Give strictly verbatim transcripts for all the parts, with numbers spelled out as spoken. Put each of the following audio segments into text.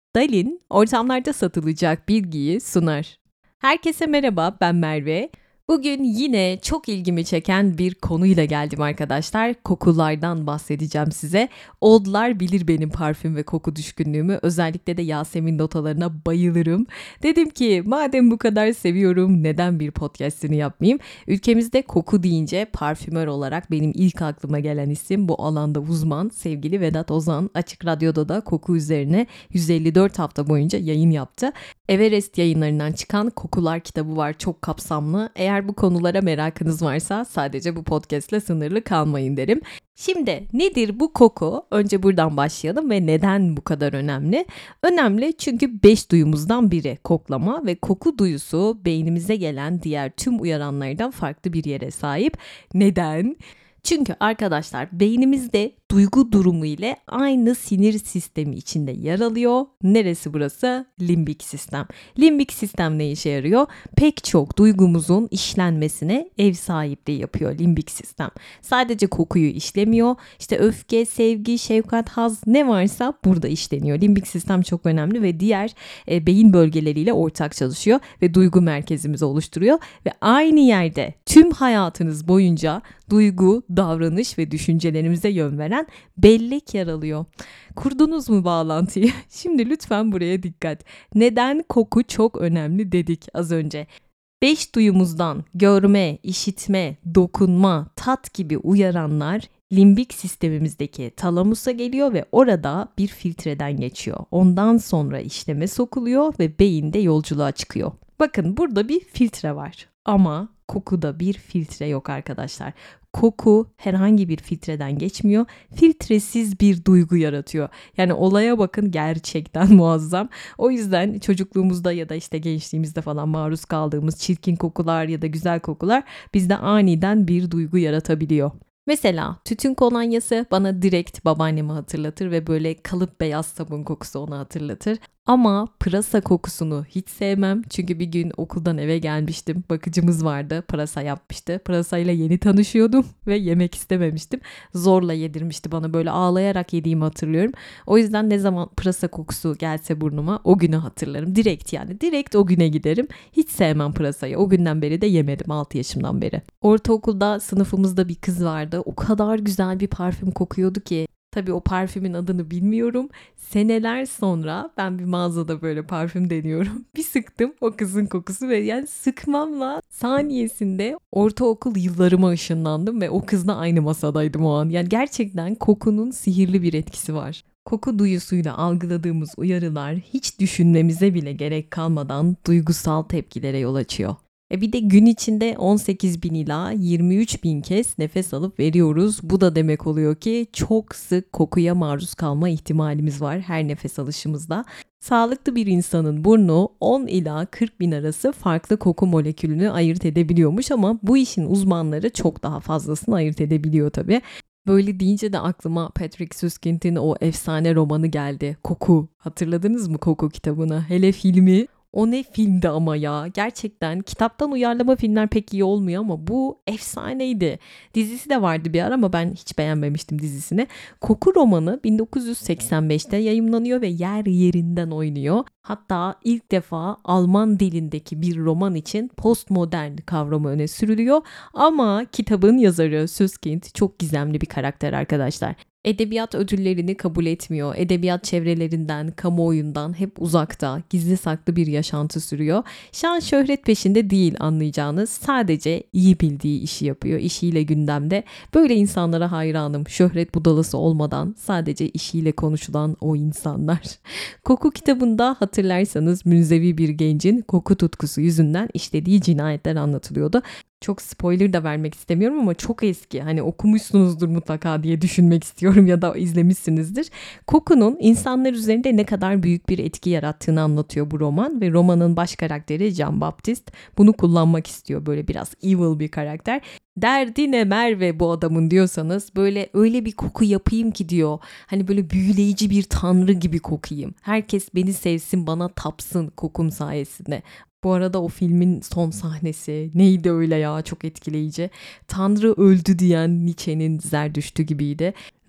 Dalin, ortamlarda satılacak bilgiyi sunar. Herkese merhaba, ben Merve. Bugün yine çok ilgimi çeken bir konuyla geldim arkadaşlar. Kokulardan bahsedeceğim size. Oldlar bilir benim parfüm ve koku düşkünlüğümü. Özellikle de Yasemin notalarına bayılırım. Dedim ki madem bu kadar seviyorum neden bir podcastini yapmayayım? Ülkemizde koku deyince parfümör olarak benim ilk aklıma gelen isim bu alanda uzman sevgili Vedat Ozan. Açık Radyo'da da koku üzerine yüz elli dört hafta boyunca yayın yaptı. Everest yayınlarından çıkan Kokular kitabı var, çok kapsamlı. Eğer bu konulara merakınız varsa sadece bu podcastle sınırlı kalmayın derim. Şimdi nedir bu koku? Önce buradan başlayalım ve neden bu kadar önemli? Önemli çünkü beş duyumuzdan biri koklama ve koku duyusu beynimize gelen diğer tüm uyaranlardan farklı bir yere sahip. Neden? Çünkü arkadaşlar beynimizde duygu durumu ile aynı sinir sistemi içinde yer alıyor. Neresi burası? Limbik sistem. Limbik sistem ne işe yarıyor? Pek çok duygumuzun işlenmesine ev sahipliği yapıyor limbik sistem. Sadece kokuyu işlemiyor. İşte öfke, sevgi, şefkat, haz ne varsa burada işleniyor. Limbik sistem çok önemli ve diğer e, beyin bölgeleriyle ortak çalışıyor ve duygu merkezimizi oluşturuyor. Ve aynı yerde tüm hayatınız boyunca duygu, davranış ve düşüncelerimize yön veren bellek yer alıyor. Kurdunuz mu bağlantıyı? Şimdi lütfen buraya dikkat. Neden koku çok önemli dedik az önce? Beş duyumuzdan görme, işitme, dokunma, tat gibi uyaranlar limbik sistemimizdeki talamusa geliyor ve orada bir filtreden geçiyor. Ondan sonra işleme sokuluyor ve beyinde yolculuğa çıkıyor. Bakın burada bir filtre var ama kokuda bir filtre yok arkadaşlar. Koku herhangi bir filtreden geçmiyor. Filtresiz bir duygu yaratıyor. Yani olaya bakın, gerçekten muazzam. O yüzden çocukluğumuzda ya da işte gençliğimizde falan maruz kaldığımız çirkin kokular ya da güzel kokular bizde aniden bir duygu yaratabiliyor. Mesela tütün kolonyası bana direkt babaannemi hatırlatır ve böyle kalıp beyaz sabun kokusu onu hatırlatır. Ama pırasa kokusunu hiç sevmem. Çünkü bir gün okuldan eve gelmiştim. Bakıcımız vardı. Pırasa yapmıştı. Pırasayla yeni tanışıyordum ve yemek istememiştim. Zorla yedirmişti bana, böyle ağlayarak yediğimi hatırlıyorum. O yüzden ne zaman pırasa kokusu gelse burnuma o günü hatırlarım. Direkt yani direkt o güne giderim. Hiç sevmem pırasayı. O günden beri de yemedim altı yaşımdan beri. Ortaokulda sınıfımızda bir kız vardı. O kadar güzel bir parfüm kokuyordu ki. Tabii o parfümün adını bilmiyorum. Seneler sonra ben bir mağazada böyle parfüm deniyorum. Bir sıktım o kızın kokusu ve yani sıkmamla saniyesinde ortaokul yıllarıma ışınlandım ve o kızla aynı masadaydım o an. Yani gerçekten kokunun sihirli bir etkisi var. Koku duyusuyla algıladığımız uyarılar hiç düşünmemize bile gerek kalmadan duygusal tepkilere yol açıyor. E bir de gün içinde on sekiz bin ila yirmi üç bin kez nefes alıp veriyoruz. Bu da demek oluyor ki çok sık kokuya maruz kalma ihtimalimiz var her nefes alışımızda. Sağlıklı bir insanın burnu on ila kırk bin arası farklı koku molekülünü ayırt edebiliyormuş ama bu işin uzmanları çok daha fazlasını ayırt edebiliyor tabii. Böyle deyince de aklıma Patrick Süskind'in o efsane romanı geldi. Koku. Hatırladınız mı Koku kitabını? Hele filmi. O ne filmdi ama ya. Gerçekten kitaptan uyarlama filmler pek iyi olmuyor ama bu efsaneydi. Dizisi de vardı bir ara ama ben hiç beğenmemiştim dizisini. Koku romanı bin dokuz yüz seksen beşte yayımlanıyor ve yer yerinden oynuyor. Hatta ilk defa Alman dilindeki bir roman için postmodern kavramı öne sürülüyor. Ama kitabın yazarı Süskind çok gizemli bir karakter arkadaşlar. Edebiyat ödüllerini kabul etmiyor. Edebiyat çevrelerinden, kamuoyundan hep uzakta, gizli saklı bir yaşantı sürüyor. Şan şöhret peşinde değil anlayacağınız. Sadece iyi bildiği işi yapıyor. İşiyle gündemde. Böyle insanlara hayranım. Şöhret budalası olmadan sadece işiyle konuşulan o insanlar. Koku kitabında hatırlarsanız münzevi bir gencin koku tutkusu yüzünden işlediği cinayetler anlatılıyordu. Çok spoiler da vermek istemiyorum ama çok eski. Hani okumuşsunuzdur mutlaka diye düşünmek istiyorum ya da izlemişsinizdir. Kokunun insanlar üzerinde ne kadar büyük bir etki yarattığını anlatıyor bu roman ve romanın baş karakteri Jean Baptiste bunu kullanmak istiyor. Böyle biraz evil bir karakter. Derdi ne Merve bu adamın diyorsanız böyle öyle bir koku yapayım ki diyor. Hani böyle büyüleyici bir tanrı gibi kokayım. Herkes beni sevsin, bana tapsın kokum sayesinde. Bu arada o filmin son sahnesi neydi öyle ya, çok etkileyici. Tanrı öldü diyen Nietzsche'nin Zerdüştü gibiydi.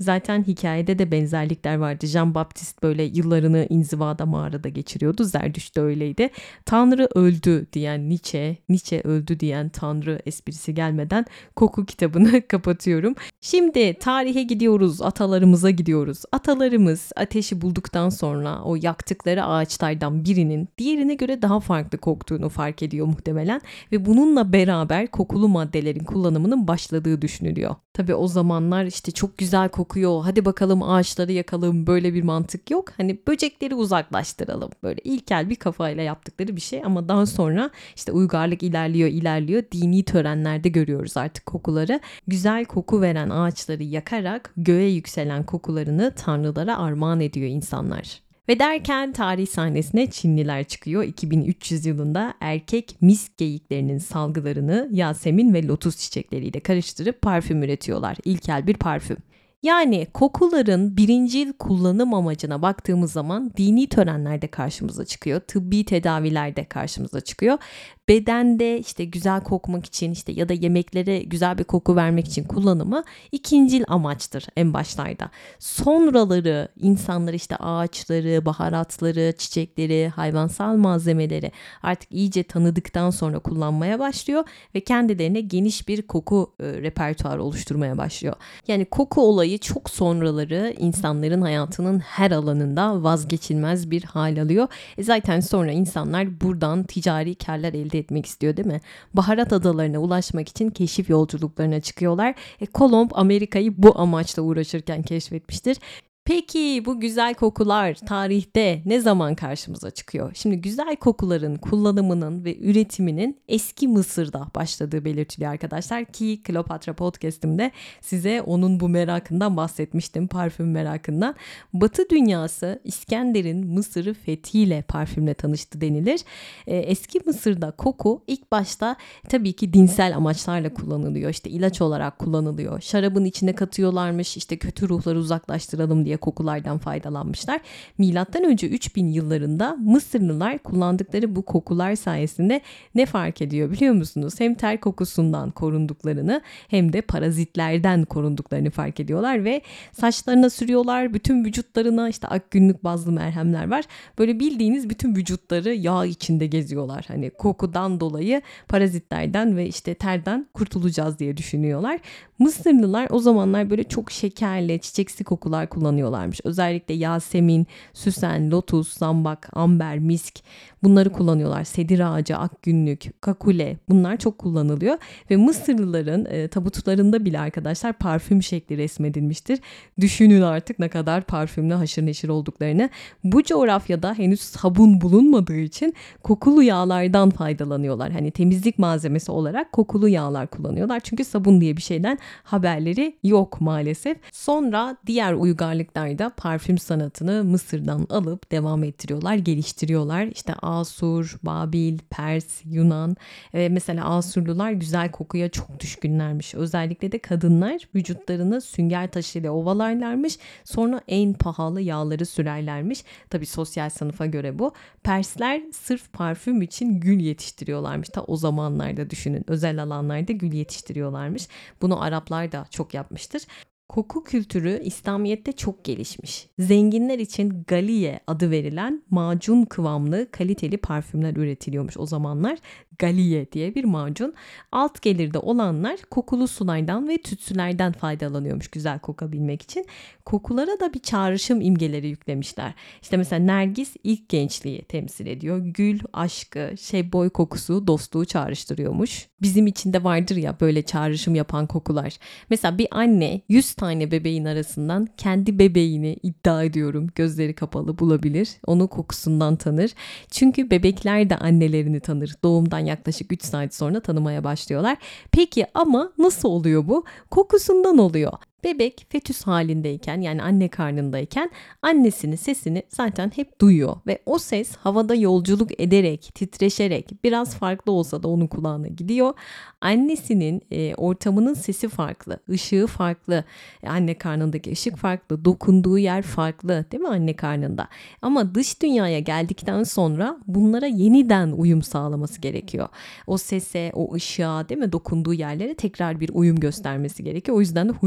Zaten hikayede de benzerlikler vardı. Jean Baptiste böyle yıllarını inzivada mağarada geçiriyordu. Zerdüşt de öyleydi. Tanrı öldü diyen Nietzsche, Nietzsche öldü diyen Tanrı esprisi gelmeden koku kitabını kapatıyorum. Şimdi tarihe gidiyoruz, atalarımıza gidiyoruz. Atalarımız ateşi bulduktan sonra o yaktıkları ağaçlardan birinin diğerine göre daha farklı koktuğunu fark ediyor muhtemelen ve bununla beraber kokulu maddelerin kullanımının başladığı düşünülüyor. Tabii o zamanlar işte çok güzel kokuyor, hadi bakalım ağaçları yakalım, böyle bir mantık yok. Hani böcekleri uzaklaştıralım, böyle ilkel bir kafayla yaptıkları bir şey ama daha sonra işte uygarlık ilerliyor ilerliyor dini törenlerde görüyoruz artık kokuları. Güzel koku veren ağaçları yakarak göğe yükselen kokularını tanrılara armağan ediyor insanlar. Ve derken tarih sahnesine Çinliler çıkıyor. iki bin üç yüz yılında erkek misk geyiklerinin salgılarını Yasemin ve lotus çiçekleriyle karıştırıp parfüm üretiyorlar. İlkel bir parfüm. Yani kokuların birincil kullanım amacına baktığımız zaman dini törenlerde karşımıza çıkıyor. Tıbbi tedavilerde karşımıza çıkıyor. Bedende işte güzel kokmak için işte ya da yemeklere güzel bir koku vermek için kullanımı ikincil amaçtır en başlarda. Sonraları insanlar işte ağaçları, baharatları, çiçekleri, hayvansal malzemeleri artık iyice tanıdıktan sonra kullanmaya başlıyor ve kendilerine geniş bir koku e, repertuarı oluşturmaya başlıyor. Yani koku olayı çok sonraları insanların hayatının her alanında vazgeçilmez bir hal alıyor. E zaten sonra insanlar buradan ticari kârlar elde etmek istiyor değil mi? Baharat adalarına ulaşmak için keşif yolculuklarına çıkıyorlar. E, Kolomb Amerika'yı bu amaçla uğraşırken keşfetmiştir. Peki bu güzel kokular tarihte ne zaman karşımıza çıkıyor? Şimdi güzel kokuların kullanımının ve üretiminin eski Mısır'da başladığı belirtiliyor arkadaşlar ki Kleopatra podcast'imde size onun bu merakından bahsetmiştim, parfüm merakından. Batı dünyası İskender'in Mısır'ı fethiyle parfümle tanıştı denilir. Ee, eski Mısır'da koku ilk başta tabii ki dinsel amaçlarla kullanılıyor. İşte ilaç olarak kullanılıyor. Şarabın içine katıyorlarmış, işte kötü ruhları uzaklaştıralım diye kokulardan faydalanmışlar. Milattan önce üç bin yıllarında Mısırlılar kullandıkları bu kokular sayesinde ne fark ediyor biliyor musunuz? Hem ter kokusundan korunduklarını hem de parazitlerden korunduklarını fark ediyorlar ve saçlarına sürüyorlar, bütün vücutlarına işte akgünlük bazlı merhemler var. Böyle bildiğiniz bütün vücutları yağ içinde geziyorlar. Hani kokudan dolayı parazitlerden ve işte terden kurtulacağız diye düşünüyorlar. Mısırlılar o zamanlar böyle çok şekerli, çiçeksi kokular kullanıyorlarmış. Özellikle Yasemin, süsen, lotus, zambak, amber, misk bunları kullanıyorlar. Sedir ağacı, akgünlük, kakule bunlar çok kullanılıyor. Ve Mısırlıların e, tabutlarında bile arkadaşlar parfüm şekli resmedilmiştir. Düşünün artık ne kadar parfümle haşır neşir olduklarını. Bu coğrafyada henüz sabun bulunmadığı için kokulu yağlardan faydalanıyorlar. Hani temizlik malzemesi olarak kokulu yağlar kullanıyorlar. Çünkü sabun diye bir şeyden haberleri yok maalesef. Sonra diğer uygarlıklarda parfüm sanatını Mısır'dan alıp devam ettiriyorlar, geliştiriyorlar. İşte Asur, Babil, Pers, Yunan ve mesela Asurlular güzel kokuya çok düşkünlermiş. Özellikle de kadınlar vücutlarını sünger taşıyla ovalarlarmış. Sonra en pahalı yağları sürerlermiş. Tabii sosyal sınıfa göre bu. Persler sırf parfüm için gül yetiştiriyorlarmış. Ta o zamanlarda düşünün. Özel alanlarda gül yetiştiriyorlarmış. Bunu Araplar da çok yapmıştır. Koku kültürü İslamiyet'te çok gelişmiş. Zenginler için galiye adı verilen macun kıvamlı kaliteli parfümler üretiliyormuş o zamanlar. Galiye diye bir macun. Alt gelirde olanlar kokulu sulardan ve tütsülerden faydalanıyormuş güzel kokabilmek için. Kokulara da bir çağrışım imgeleri yüklemişler. İşte mesela nergis ilk gençliği temsil ediyor. Gül aşkı, şebboy kokusu dostluğu çağrıştırıyormuş. Bizim içinde vardır ya böyle çağrışım yapan kokular. Mesela bir anne yüz tane bebeğin arasından kendi bebeğini iddia ediyorum gözleri kapalı bulabilir. Onu kokusundan tanır. Çünkü bebekler de annelerini tanır. Doğumdan yaklaşık üç saat sonra tanımaya başlıyorlar. Peki ama nasıl oluyor bu? Kokusundan oluyor. Bebek fetüs halindeyken yani anne karnındayken annesinin sesini zaten hep duyuyor ve o ses havada yolculuk ederek, titreşerek biraz farklı olsa da onun kulağına gidiyor. Annesinin e, ortamının sesi farklı, ışığı farklı, e, anne karnındaki ışık farklı, dokunduğu yer farklı değil mi anne karnında? Ama dış dünyaya geldikten sonra bunlara yeniden uyum sağlaması gerekiyor. O sese, o ışığa değil mi dokunduğu yerlere tekrar bir uyum göstermesi gerekiyor. O yüzden de huysuzlanıyor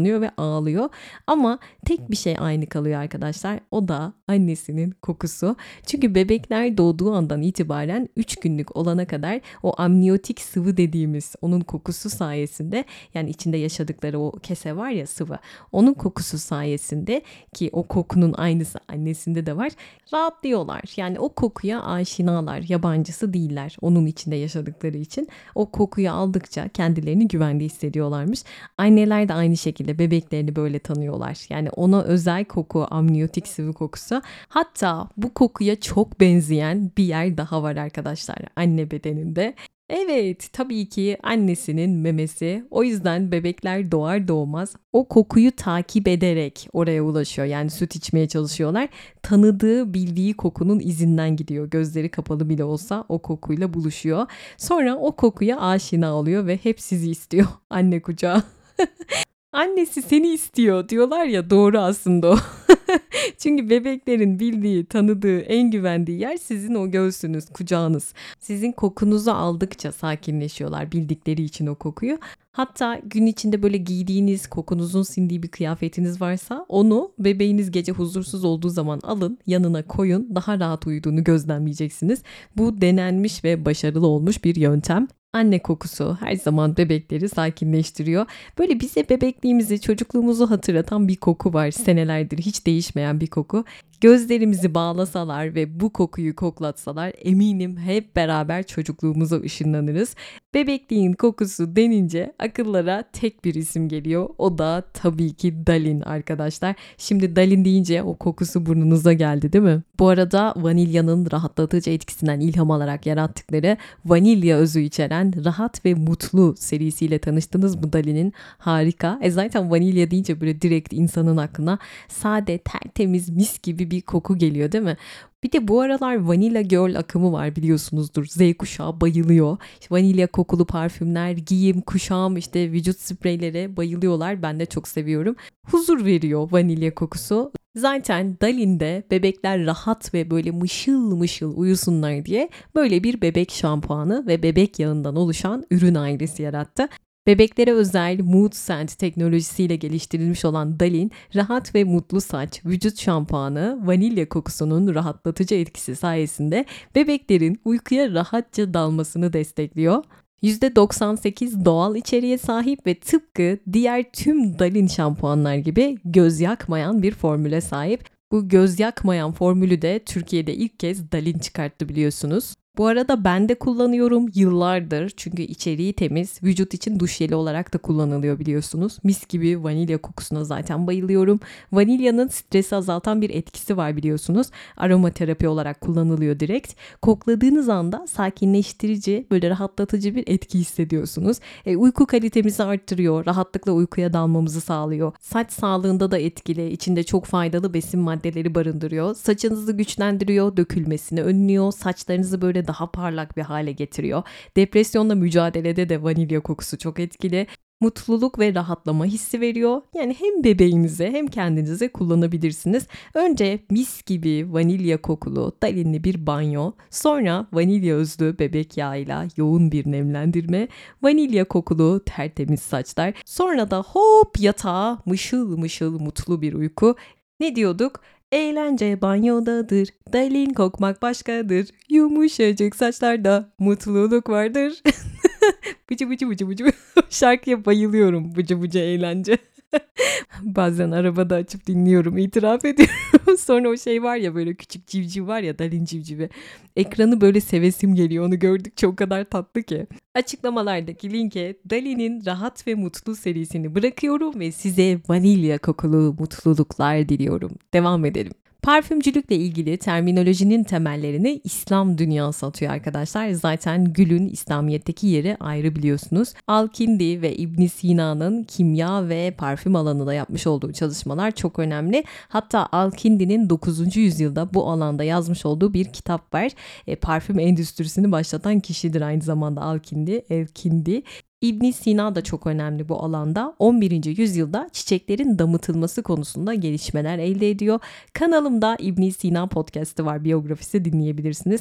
tanıyor ve ağlıyor. Ama tek bir şey aynı kalıyor arkadaşlar. O da annesinin kokusu. Çünkü bebekler doğduğu andan itibaren üç günlük olana kadar o amniyotik sıvı dediğimiz onun kokusu sayesinde, yani içinde yaşadıkları o kese var ya, sıvı. Onun kokusu sayesinde, ki o kokunun aynısı annesinde de var, rahatlıyorlar. Yani o kokuya aşinalar, yabancısı değiller onun içinde yaşadıkları için. O kokuyu aldıkça kendilerini güvende hissediyorlarmış. Anneler de aynı şekilde bebeklerini böyle tanıyorlar. Yani ona özel koku, amniyotik sıvı kokusu. Hatta bu kokuya çok benzeyen bir yer daha var arkadaşlar anne bedeninde. Evet, tabii ki annesinin memesi. O yüzden bebekler doğar doğmaz o kokuyu takip ederek oraya ulaşıyor. Yani süt içmeye çalışıyorlar. Tanıdığı, bildiği kokunun izinden gidiyor. Gözleri kapalı bile olsa o kokuyla buluşuyor. Sonra o kokuya aşina oluyor ve hep sizi istiyor anne kucağı. Annesi seni istiyor diyorlar ya, doğru aslında o. Çünkü bebeklerin bildiği, tanıdığı, en güvendiği yer sizin o göğsünüz, kucağınız. Sizin kokunuzu aldıkça sakinleşiyorlar, bildikleri için o kokuyu. Hatta gün içinde böyle giydiğiniz, kokunuzun sindiği bir kıyafetiniz varsa onu bebeğiniz gece huzursuz olduğu zaman alın, yanına koyun. Daha rahat uyuduğunu gözlemleyeceksiniz. Bu denenmiş ve başarılı olmuş bir yöntem. Anne kokusu her zaman bebekleri sakinleştiriyor. Böyle bize bebekliğimizi, çocukluğumuzu hatırlatan bir koku var. Senelerdir hiç değişmeyen bir koku. Gözlerimizi bağlasalar ve bu kokuyu koklatsalar eminim hep beraber çocukluğumuza ışınlanırız. Bebekliğin kokusu denince akıllara tek bir isim geliyor. O da tabii ki Dalin arkadaşlar. Şimdi Dalin deyince o kokusu burnunuza geldi değil mi? Bu arada vanilyanın rahatlatıcı etkisinden ilham alarak yarattıkları vanilya özü içeren Rahat ve Mutlu serisiyle tanıştınız mı Dalin'in? Harika. E zaten vanilya deyince böyle direkt insanın aklına sade, tertemiz, mis gibi bir koku geliyor değil mi? Bir de bu aralar Vanilla Girl akımı var, biliyorsunuzdur. Z kuşağı bayılıyor. İşte vanilya kokulu parfümler, giyim, kuşam, işte vücut spreyleri bayılıyorlar. Ben de çok seviyorum. Huzur veriyor vanilya kokusu. Zaten Dalin'de bebekler rahat ve böyle mışıl mışıl uyusunlar diye böyle bir bebek şampuanı ve bebek yağından oluşan ürün ailesi yarattı. Bebeklere özel Mood Scent teknolojisiyle geliştirilmiş olan Dalin, rahat ve mutlu saç, vücut şampuanı, vanilya kokusunun rahatlatıcı etkisi sayesinde bebeklerin uykuya rahatça dalmasını destekliyor. yüzde doksan sekiz doğal içeriğe sahip ve tıpkı diğer tüm Dalin şampuanlar gibi göz yakmayan bir formüle sahip. Bu göz yakmayan formülü de Türkiye'de ilk kez Dalin çıkarttı, biliyorsunuz. Bu arada ben de kullanıyorum yıllardır, çünkü içeriği temiz, vücut için duş jeli olarak da kullanılıyor biliyorsunuz. Mis gibi vanilya kokusuna zaten bayılıyorum. Vanilyanın stresi azaltan bir etkisi var biliyorsunuz. Aromaterapi olarak kullanılıyor direkt. Kokladığınız anda sakinleştirici, böyle rahatlatıcı bir etki hissediyorsunuz. E, uyku kalitemizi arttırıyor, rahatlıkla uykuya dalmamızı sağlıyor. Saç sağlığında da etkili, içinde çok faydalı besin maddeleri barındırıyor. Saçınızı güçlendiriyor, dökülmesini önlüyor, saçlarınızı böyle daha parlak bir hale getiriyor. Depresyonla mücadelede de vanilya kokusu çok etkili. Mutluluk ve rahatlama hissi veriyor. Yani hem bebeğinize hem kendinize kullanabilirsiniz. Önce mis gibi vanilya kokulu Dalin'li bir banyo, sonra vanilya özlü bebek yağıyla yoğun bir nemlendirme, vanilya kokulu tertemiz saçlar, sonra da hop yatağa mışıl mışıl mutlu bir uyku. Ne diyorduk? Eğlence banyodadır, Dalin kokmak başkadır, yumuşacık saçlarda mutluluk vardır. Bıcı bıcı bıcı bıcı. Şarkıya bayılıyorum, bıcı bıcı eğlence. Bazen arabada açıp dinliyorum, itiraf ediyorum. Sonra o şey var ya, böyle küçük civciv var ya, Dalin civcivi. Ekranı böyle sevesim geliyor, onu gördükçe o kadar tatlı ki. Açıklamalardaki linke Dalin'in Rahat ve Mutlu serisini bırakıyorum ve size vanilya kokulu mutluluklar diliyorum. Devam edelim. Parfümcülükle ilgili terminolojinin temellerini İslam dünyası atıyor arkadaşlar. Zaten gülün İslamiyet'teki yeri ayrı, biliyorsunuz. Al-Kindi ve İbn Sina'nın kimya ve parfüm alanında yapmış olduğu çalışmalar çok önemli. Hatta Al-Kindi'nin dokuzuncu yüzyılda bu alanda yazmış olduğu bir kitap var. E, parfüm endüstrisini başlatan kişidir aynı zamanda Al-Kindi, El-Kindi. İbn Sina da çok önemli bu alanda. on birinci yüzyılda çiçeklerin damıtılması konusunda gelişmeler elde ediyor. Kanalımda İbn Sina podcast'ı var, biyografisi dinleyebilirsiniz.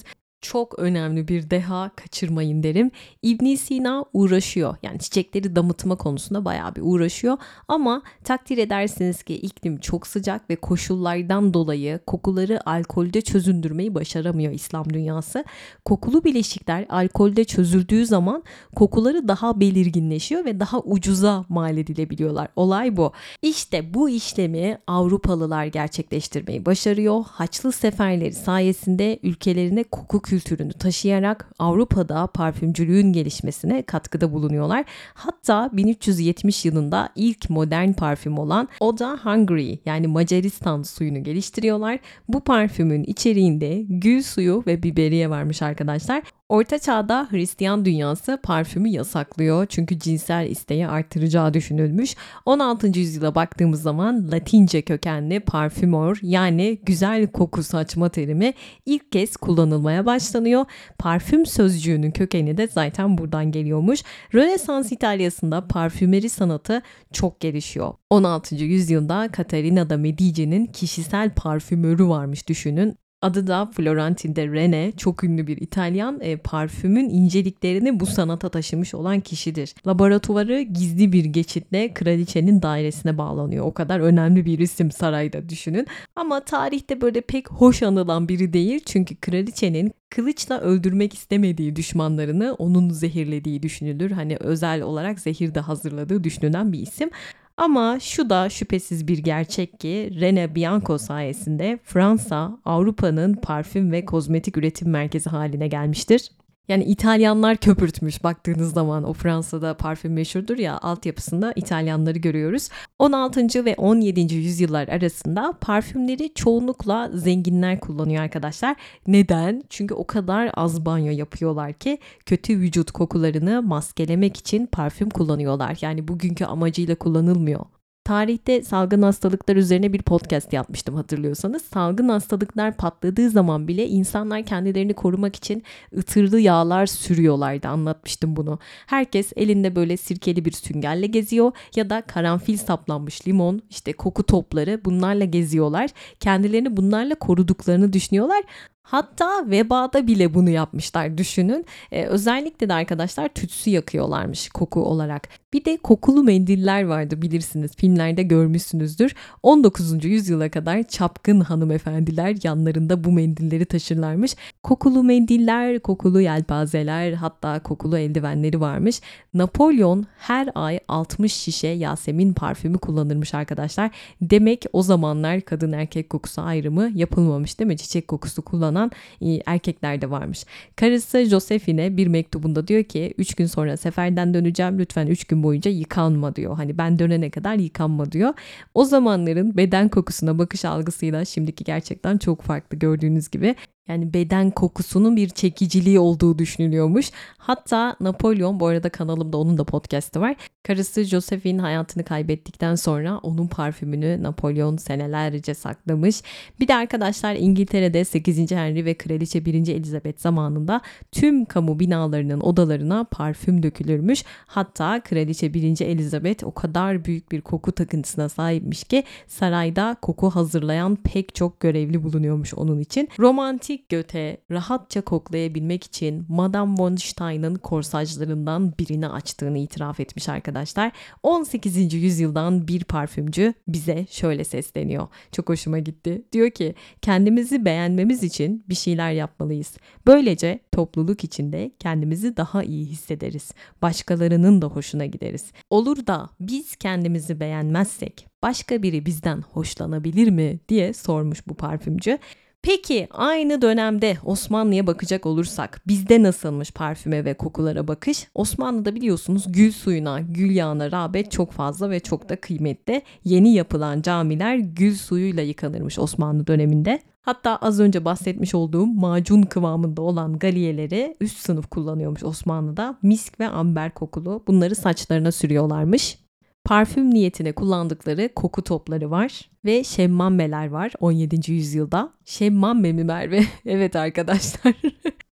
Çok önemli bir deha, kaçırmayın derim. İbn Sina uğraşıyor. Yani çiçekleri damıtma konusunda bayağı bir uğraşıyor. Ama takdir edersiniz ki iklim çok sıcak ve koşullardan dolayı kokuları alkolde çözündürmeyi başaramıyor İslam dünyası. Kokulu bileşikler alkolde çözüldüğü zaman kokuları daha belirginleşiyor ve daha ucuza mal edilebiliyorlar. Olay bu. İşte bu işlemi Avrupalılar gerçekleştirmeyi başarıyor. Haçlı seferleri sayesinde ülkelerine koku kültürünü taşıyarak Avrupa'da parfümcülüğün gelişmesine katkıda bulunuyorlar. Hatta bin üç yüz yetmiş yılında ilk modern parfüm olan Eau de Hongrie yani Macaristan suyunu geliştiriyorlar. Bu parfümün içeriğinde gül suyu ve biberiye varmış arkadaşlar. Orta Çağ'da Hristiyan dünyası parfümü yasaklıyor çünkü cinsel isteği artıracağı düşünülmüş. on altıncı yüzyıla baktığımız zaman Latince kökenli parfümör yani güzel koku saçma terimi ilk kez kullanılmaya başlanıyor. Parfüm sözcüğünün kökeni de zaten buradan geliyormuş. Rönesans İtalya'sında parfümeri sanatı çok gelişiyor. on altıncı yüzyılda Caterina da Medici'nin kişisel parfümörü varmış düşünün. Adı da Florentin de Rene, çok ünlü bir İtalyan, e, parfümün inceliklerini bu sanata taşımış olan kişidir. Laboratuvarı gizli bir geçitle kraliçenin dairesine bağlanıyor. O kadar önemli bir isim sarayda düşünün. Ama tarihte böyle pek hoş anılan biri değil çünkü kraliçenin kılıçla öldürmek istemediği düşmanlarını onun zehirlediği düşünülür. Hani özel olarak zehir de hazırladığı düşünülen bir isim. Ama şu da şüphesiz bir gerçek ki Rene Bianco sayesinde Fransa Avrupa'nın parfüm ve kozmetik üretim merkezi haline gelmiştir. Yani İtalyanlar köpürtmüş baktığınız zaman o Fransa'da parfüm meşhurdur ya altyapısında İtalyanları görüyoruz. on altıncı ve on yedinci yüzyıllar arasında parfümleri çoğunlukla zenginler kullanıyor arkadaşlar. Neden? Çünkü o kadar az banyo yapıyorlar ki kötü vücut kokularını maskelemek için parfüm kullanıyorlar. Yani bugünkü amacıyla kullanılmıyor. Tarihte salgın hastalıklar üzerine bir podcast yapmıştım hatırlıyorsanız. Salgın hastalıklar patladığı zaman bile insanlar kendilerini korumak için ıtırlı yağlar sürüyorlardı. Anlatmıştım bunu. Herkes elinde böyle sirkeli bir süngerle geziyor ya da karanfil saplanmış limon, işte koku topları bunlarla geziyorlar. Kendilerini bunlarla koruduklarını düşünüyorlar. Hatta vebada bile bunu yapmışlar düşünün. Ee, özellikle de arkadaşlar tütsü yakıyorlarmış koku olarak. Bir de kokulu mendiller vardı bilirsiniz filmlerde görmüşsünüzdür. on dokuzuncu yüzyıla kadar çapkın hanımefendiler yanlarında bu mendilleri taşırlarmış. Kokulu mendiller, kokulu yelpazeler hatta kokulu eldivenleri varmış. Napolyon her ay altmış şişe Yasemin parfümü kullanırmış arkadaşlar. Demek o zamanlar kadın erkek kokusu ayrımı yapılmamış değil mi? Çiçek kokusu kullanan erkekler de varmış. Karısı Josephine bir mektubunda diyor ki üç gün sonra seferden döneceğim lütfen üç gün boyunca yıkanma diyor. Hani ben dönene kadar yıkanma diyor. O zamanların beden kokusuna bakış algısıyla şimdiki gerçekten çok farklı gördüğünüz gibi. Yani beden kokusunun bir çekiciliği olduğu düşünülüyormuş. Hatta Napolyon, bu arada kanalımda onun da podcast'ı var. Karısı Josephine hayatını kaybettikten sonra onun parfümünü Napolyon senelerce saklamış. Bir de arkadaşlar İngiltere'de sekizinci Henry ve Kraliçe birinci Elizabeth zamanında tüm kamu binalarının odalarına parfüm dökülürmüş. Hatta Kraliçe birinci Elizabeth o kadar büyük bir koku takıntısına sahipmiş ki sarayda koku hazırlayan pek çok görevli bulunuyormuş onun için. Romantik Goethe rahatça koklayabilmek için Madame von Stein'ın korsajlarından birini açtığını itiraf etmiş arkadaşlar. on sekizinci yüzyıldan bir parfümcü bize şöyle sesleniyor. Çok hoşuma gitti. Diyor ki kendimizi beğenmemiz için bir şeyler yapmalıyız. Böylece topluluk içinde kendimizi daha iyi hissederiz. Başkalarının da hoşuna gideriz. Olur da biz kendimizi beğenmezsek başka biri bizden hoşlanabilir mi diye sormuş bu parfümcü. Peki aynı dönemde Osmanlı'ya bakacak olursak bizde nasılmış parfüme ve kokulara bakış? Osmanlı'da biliyorsunuz gül suyuna, gül yağına rağbet çok fazla ve çok da kıymetli. Yeni yapılan camiler gül suyuyla yıkanırmış Osmanlı döneminde. Hatta az önce bahsetmiş olduğum macun kıvamında olan galiyeleri üst sınıf kullanıyormuş Osmanlı'da. Misk ve amber kokulu bunları saçlarına sürüyorlarmış. Parfüm niyetine kullandıkları koku topları var ve şemmammeler var on yedinci yüzyılda. Şemmamme mi Merve? Evet arkadaşlar.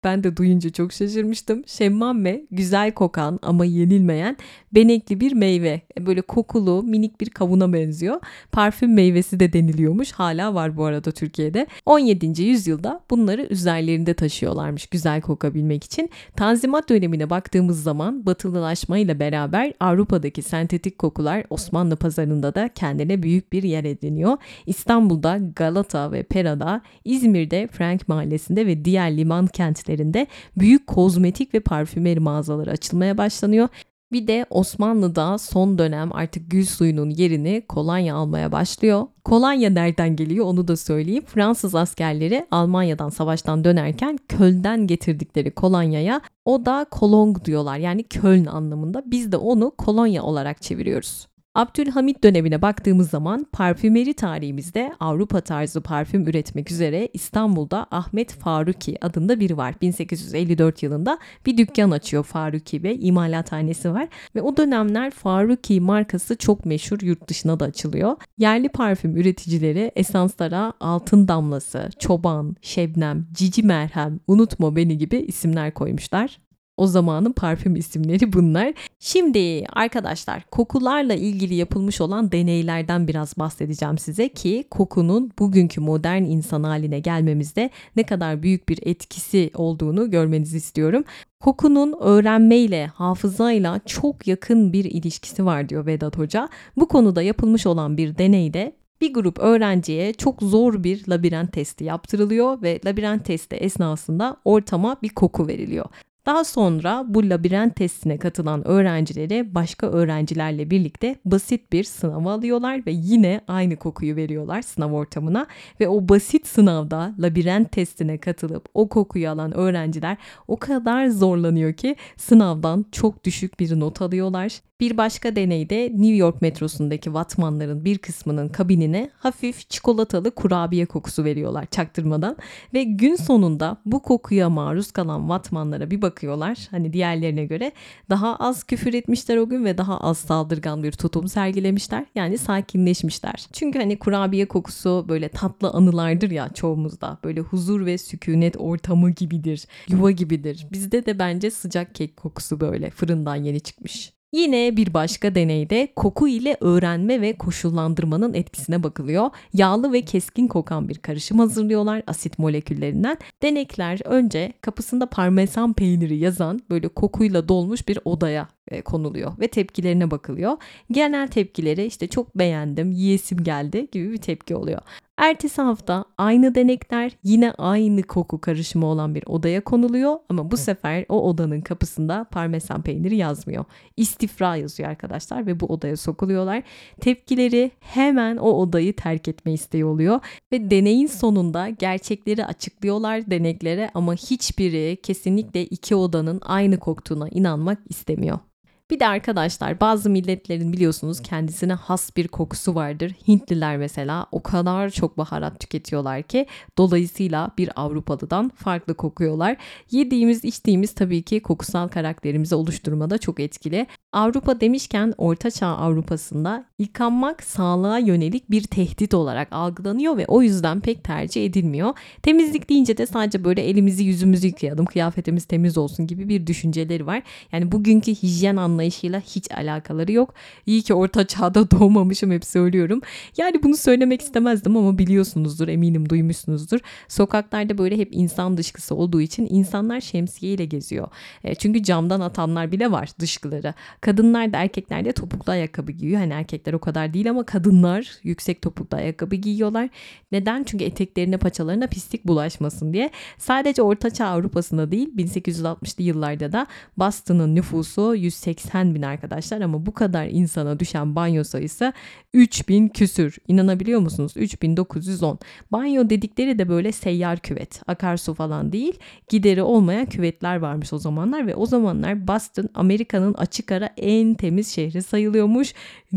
Ben de duyunca çok şaşırmıştım. Şemmame güzel kokan ama yenilmeyen benekli bir meyve. E, Böyle kokulu minik bir kavuna benziyor. Parfüm meyvesi de deniliyormuş. Hala var bu arada Türkiye'de. on yedinci yüzyılda bunları üzerlerinde taşıyorlarmış güzel kokabilmek için. Tanzimat dönemine baktığımız zaman batılılaşmayla beraber Avrupa'daki sentetik kokular Osmanlı pazarında da kendine büyük bir yer ediniyor. İstanbul'da Galata ve Pera'da, İzmir'de Frank Mahallesi'nde ve diğer liman kentlerinde büyük kozmetik ve parfümeri mağazaları açılmaya başlanıyor. Bir de Osmanlı'da son dönem artık gül suyunun yerini kolonya almaya başlıyor. Kolonya nereden geliyor onu da söyleyeyim. Fransız askerleri Almanya'dan savaştan dönerken Köln'den getirdikleri kolonyaya o da kolong diyorlar, yani Köln anlamında. Biz de onu kolonya olarak çeviriyoruz. Abdülhamit dönemine baktığımız zaman parfümeri tarihimizde Avrupa tarzı parfüm üretmek üzere İstanbul'da Ahmet Faruki adında biri var. bin sekiz yüz elli dört yılında bir dükkan açıyor Faruki Bey, imalathanesi var ve o dönemler Faruki markası çok meşhur, yurt dışına da açılıyor. Yerli parfüm üreticileri esanslara Altın Damlası, Çoban, Şebnem, Cici Merhem, Unutma Beni gibi isimler koymuşlar. O zamanın parfüm isimleri bunlar. Şimdi arkadaşlar, kokularla ilgili yapılmış olan deneylerden biraz bahsedeceğim size ki kokunun bugünkü modern insan haline gelmemizde ne kadar büyük bir etkisi olduğunu görmenizi istiyorum. Kokunun öğrenmeyle, hafızayla çok yakın bir ilişkisi var diyor Vedat Hoca. Bu konuda yapılmış olan bir deneyde bir grup öğrenciye çok zor bir labirent testi yaptırılıyor ve labirent testi esnasında ortama bir koku veriliyor. Daha sonra bu labirent testine katılan öğrencilere başka öğrencilerle birlikte basit bir sınava alıyorlar ve yine aynı kokuyu veriyorlar sınav ortamına ve o basit sınavda labirent testine katılıp o kokuyu alan öğrenciler o kadar zorlanıyor ki sınavdan çok düşük bir not alıyorlar. Bir başka deneyde New York metrosundaki vatmanların bir kısmının kabinine hafif çikolatalı kurabiye kokusu veriyorlar çaktırmadan ve gün sonunda bu kokuya maruz kalan vatmanlara bir bakıyorlar. Hani diğerlerine göre daha az küfür etmişler o gün ve daha az saldırgan bir tutum sergilemişler. Yani sakinleşmişler. Çünkü hani kurabiye kokusu böyle tatlı anılardır ya çoğumuzda. Böyle huzur ve sükunet ortamı gibidir, yuva gibidir. Bizde de bence sıcak kek kokusu böyle fırından yeni çıkmış. Yine bir başka deneyde koku ile öğrenme ve koşullandırmanın etkisine bakılıyor. Yağlı ve keskin kokan bir karışım hazırlıyorlar asit moleküllerinden. Denekler önce kapısında parmesan peyniri yazan böyle kokuyla dolmuş bir odaya e, konuluyor ve tepkilerine bakılıyor. Genel tepkileri işte çok beğendim, yiyesim geldi gibi bir tepki oluyor. Ertesi hafta aynı denekler yine aynı koku karışımı olan bir odaya konuluyor ama bu sefer o odanın kapısında parmesan peyniri yazmıyor. İstifra yazıyor arkadaşlar ve bu odaya sokuluyorlar. Tepkileri hemen o odayı terk etme isteği oluyor ve deneyin sonunda gerçekleri açıklıyorlar deneklere ama hiçbiri kesinlikle iki odanın aynı koktuğuna inanmak istemiyor. Bir de arkadaşlar bazı milletlerin biliyorsunuz kendisine has bir kokusu vardır. Hintliler mesela o kadar çok baharat tüketiyorlar ki dolayısıyla bir Avrupalıdan farklı kokuyorlar. Yediğimiz içtiğimiz tabii ki kokusal karakterimizi oluşturmada çok etkili. Avrupa demişken Orta Çağ Avrupa'sında yıkanmak sağlığa yönelik bir tehdit olarak algılanıyor ve o yüzden pek tercih edilmiyor. Temizlik deyince de sadece böyle elimizi yüzümüzü yıkayalım, kıyafetimiz temiz olsun gibi bir düşünceleri var. Yani bugünkü hijyen anlayışıyla hiç alakaları yok. İyi ki Orta Çağ'da doğmamışım, hep söylüyorum. Yani bunu söylemek istemezdim ama biliyorsunuzdur, eminim duymuşsunuzdur. Sokaklarda böyle hep insan dışkısı olduğu için insanlar şemsiyeyle geziyor. E, çünkü camdan atanlar bile var dışkıları. Kadınlar da erkekler de topuklu ayakkabı giyiyor. Hani erkekler o kadar değil ama kadınlar yüksek topuklu ayakkabı giyiyorlar. Neden? Çünkü eteklerine, paçalarına pislik bulaşmasın diye. Sadece Orta Çağ Avrupa'sında değil, bin sekiz yüz altmışlı yıllarda da Boston'ın nüfusu yüz seksen bin arkadaşlar ama bu kadar insana düşen banyo sayısı üç bin küsür. İnanabiliyor musunuz? üç bin dokuz yüz on. Banyo dedikleri de böyle seyyar küvet. Akarsu falan değil. Gideri olmayan küvetler varmış o zamanlar ve o zamanlar Boston Amerika'nın açık ara en temiz şehri sayılıyormuş.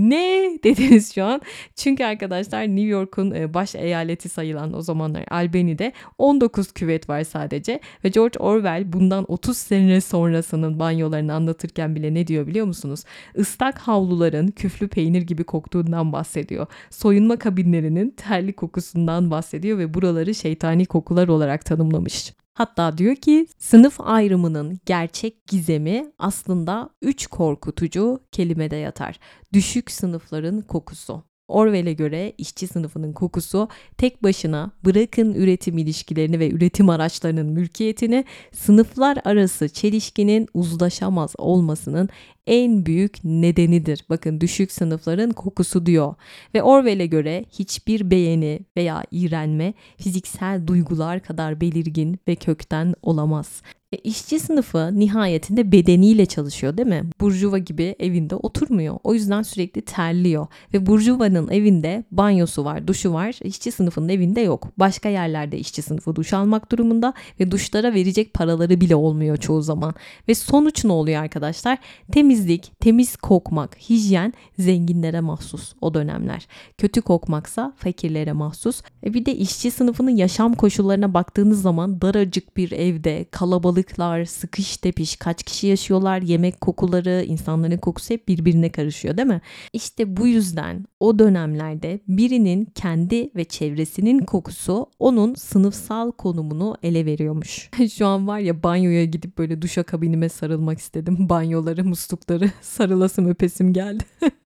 Ne dediniz şu an? Çünkü arkadaşlar New York'un baş eyaleti sayılan o zamanlar Albany'de on dokuz küvet var sadece ve George Orwell bundan otuz sene sonrasının banyolarını anlatırken bile ne diyor biliyor musunuz? Islak havluların küflü peynir gibi koktuğundan bahsediyor. Soyunma kabinlerinin terli kokusundan bahsediyor ve buraları şeytani kokular olarak tanımlamış. Hatta diyor ki sınıf ayrımının gerçek gizemi aslında üç korkutucu kelimede yatar. Düşük sınıfların kokusu. Orwell'e göre işçi sınıfının kokusu tek başına bırakın üretim ilişkilerini ve üretim araçlarının mülkiyetini, sınıflar arası çelişkinin uzlaşamaz olmasının en büyük nedenidir. Bakın düşük sınıfların kokusu diyor. Ve Orwell'e göre hiçbir beğeni veya iğrenme fiziksel duygular kadar belirgin ve kökten olamaz. E, işçi sınıfı nihayetinde bedeniyle çalışıyor değil mi? Burjuva gibi evinde oturmuyor. O yüzden sürekli terliyor. Ve burjuvanın evinde banyosu var, duşu var. İşçi sınıfının evinde yok. Başka yerlerde işçi sınıfı duş almak durumunda ve duşlara verecek paraları bile olmuyor çoğu zaman. Ve sonuç ne oluyor arkadaşlar? Temizlik, temiz kokmak, hijyen zenginlere mahsus o dönemler. Kötü kokmaksa fakirlere mahsus. E bir de işçi sınıfının yaşam koşullarına baktığınız zaman daracık bir evde kalabalık Kalabalıklar, sıkış tepiş, kaç kişi yaşıyorlar, yemek kokuları, insanların kokusu hep birbirine karışıyor değil mi? İşte bu yüzden o dönemlerde birinin kendi ve çevresinin kokusu onun sınıfsal konumunu ele veriyormuş. Şu an var ya banyoya gidip böyle duşakabinime sarılmak istedim. Banyoları, muslukları sarılasım öpesim geldi.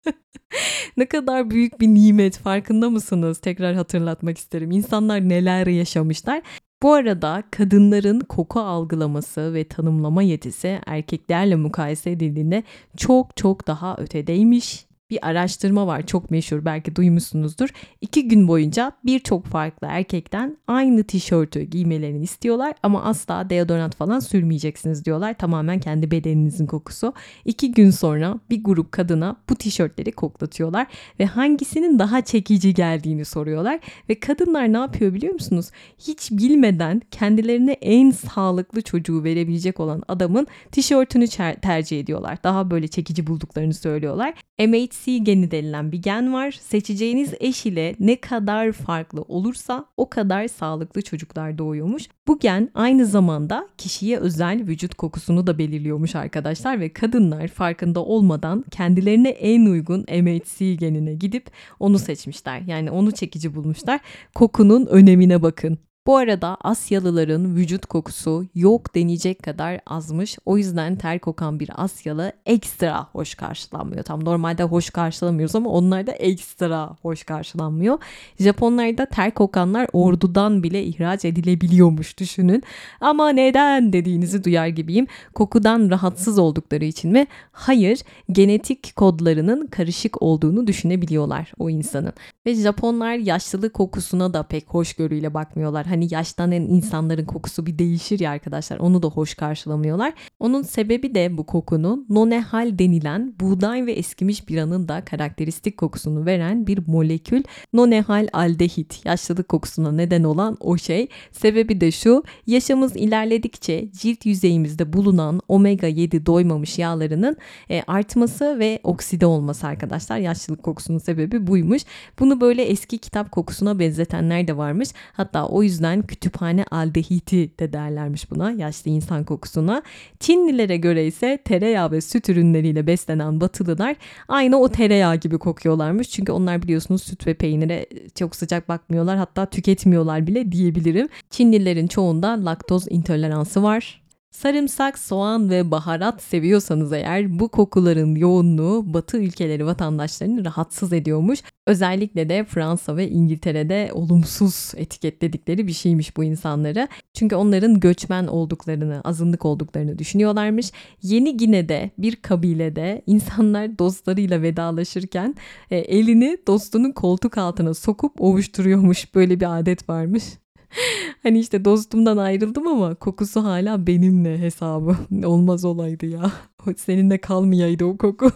Ne kadar büyük bir nimet, farkında mısınız? Tekrar hatırlatmak isterim. İnsanlar neler yaşamışlar. Bu arada kadınların koku algılaması ve tanımlama yetisi erkeklerle mukayese edildiğinde çok çok daha ötedeymiş. Bir araştırma var, çok meşhur, belki duymuşsunuzdur. İki gün boyunca birçok farklı erkekten aynı tişörtü giymelerini istiyorlar ama asla deodorant falan sürmeyeceksiniz diyorlar. Tamamen kendi bedeninizin kokusu. İki gün sonra bir grup kadına bu tişörtleri koklatıyorlar ve hangisinin daha çekici geldiğini soruyorlar. Ve kadınlar ne yapıyor biliyor musunuz? Hiç bilmeden kendilerine en sağlıklı çocuğu verebilecek olan adamın tişörtünü tercih ediyorlar. Daha böyle çekici bulduklarını söylüyorlar. M H C geni denilen bir gen var. Seçeceğiniz eş ile ne kadar farklı olursa o kadar sağlıklı çocuklar doğuyormuş. Bu gen aynı zamanda kişiye özel vücut kokusunu da belirliyormuş arkadaşlar ve kadınlar farkında olmadan kendilerine en uygun M H C genine gidip onu seçmişler. Yani onu çekici bulmuşlar. Kokunun önemine bakın. Bu arada Asyalıların vücut kokusu yok denecek kadar azmış. O yüzden ter kokan bir Asyalı ekstra hoş karşılanmıyor. Tam normalde hoş karşılamıyoruz ama onlar da ekstra hoş karşılanmıyor. Japonlarda ter kokanlar ordudan bile ihraç edilebiliyormuş, düşünün. Ama neden dediğinizi duyar gibiyim. Kokudan rahatsız oldukları için mi? Hayır, genetik kodlarının karışık olduğunu düşünebiliyorlar o insanın. Ve Japonlar yaşlılık kokusuna da pek hoşgörüyle bakmıyorlar. Hani yaşlanan insanların kokusu bir değişir ya arkadaşlar, onu da hoş karşılamıyorlar. Onun sebebi de bu kokunun nonehal denilen buğday ve eskimiş biranın da karakteristik kokusunu veren bir molekül nonehal aldehit. Yaşlılık kokusuna neden olan o şey. Sebebi de şu: yaşımız ilerledikçe cilt yüzeyimizde bulunan omega yedi doymamış yağlarının e, artması ve okside olması arkadaşlar. Yaşlılık kokusunun sebebi buymuş. Bunu böyle eski kitap kokusuna benzetenler de varmış. Hatta o yüzden kütüphane aldehiti de derlermiş buna, yaşlı insan kokusuna. Çinlilere göre ise tereyağı ve süt ürünleriyle beslenen Batılılar aynı o tereyağı gibi kokuyorlarmış. Çünkü onlar biliyorsunuz süt ve peynire çok sıcak bakmıyorlar, hatta tüketmiyorlar bile diyebilirim. Çinlilerin çoğunda laktoz intoleransı var. Sarımsak, soğan ve baharat seviyorsanız eğer bu kokuların yoğunluğu Batı ülkeleri vatandaşlarını rahatsız ediyormuş. Özellikle de Fransa ve İngiltere'de olumsuz etiketledikleri bir şeymiş bu insanları. Çünkü onların göçmen olduklarını, azınlık olduklarını düşünüyorlarmış. Yeni Gine'de bir kabilede insanlar dostlarıyla vedalaşırken e, elini dostunun koltuk altına sokup ovuşturuyormuş. Böyle bir adet varmış. Hani işte dostumdan ayrıldım ama kokusu hala benimle hesabı. Olmaz olaydı ya. Seninle kalmayaydı o koku.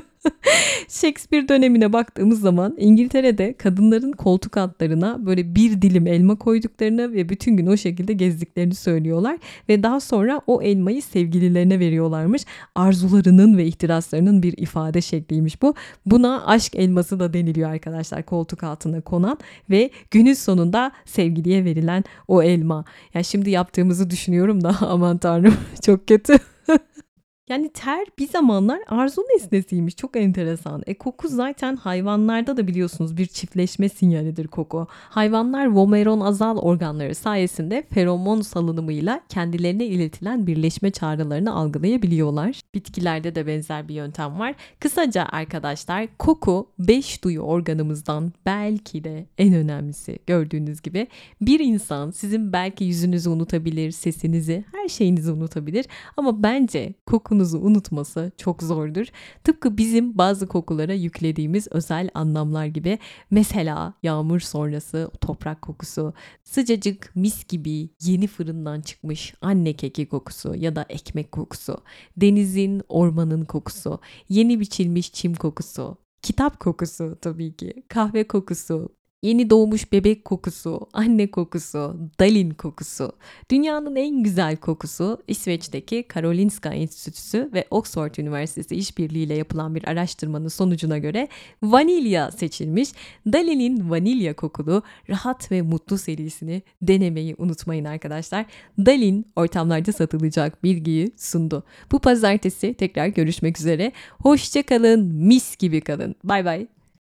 Shakespeare dönemine baktığımız zaman İngiltere'de kadınların koltuk altlarına böyle bir dilim elma koyduklarını ve bütün gün o şekilde gezdiklerini söylüyorlar ve daha sonra o elmayı sevgililerine veriyorlarmış. Arzularının ve ihtiraslarının bir ifade şekliymiş bu. Buna aşk elması da deniliyor arkadaşlar, koltuk altına konan ve günün sonunda sevgiliye verilen o elma. Ya şimdi yaptığımızı düşünüyorum da aman tanrım, çok kötü. Yani ter bir zamanlar arzu nesnesiymiş. Çok enteresan. E koku zaten hayvanlarda da biliyorsunuz bir çiftleşme sinyalidir koku. Hayvanlar vomeronazal organları sayesinde feromon salınımıyla kendilerine iletilen birleşme çağrılarını algılayabiliyorlar. Bitkilerde de benzer bir yöntem var. Kısaca arkadaşlar, koku beş duyu organımızdan belki de en önemlisi. Gördüğünüz gibi bir insan sizin belki yüzünüzü unutabilir, sesinizi, her şeyinizi unutabilir ama bence kokunuzu unutması çok zordur. Tıpkı bizim bazı kokulara yüklediğimiz özel anlamlar gibi. Mesela yağmur sonrası toprak kokusu, sıcacık mis gibi yeni fırından çıkmış anne keki kokusu ya da ekmek kokusu, denizin, ormanın kokusu, yeni biçilmiş çim kokusu, kitap kokusu tabii ki, kahve kokusu, yeni doğmuş bebek kokusu, anne kokusu, Dalin kokusu. Dünyanın en güzel kokusu İsveç'teki Karolinska Enstitüsü ve Oxford Üniversitesi işbirliğiyle yapılan bir araştırmanın sonucuna göre vanilya seçilmiş. Dalin'in vanilya kokulu rahat ve mutlu serisini denemeyi unutmayın arkadaşlar. Dalin ortamlarda satılacak bilgiyi sundu. Bu pazartesi tekrar görüşmek üzere. Hoşça kalın, mis gibi kalın. Bay bay.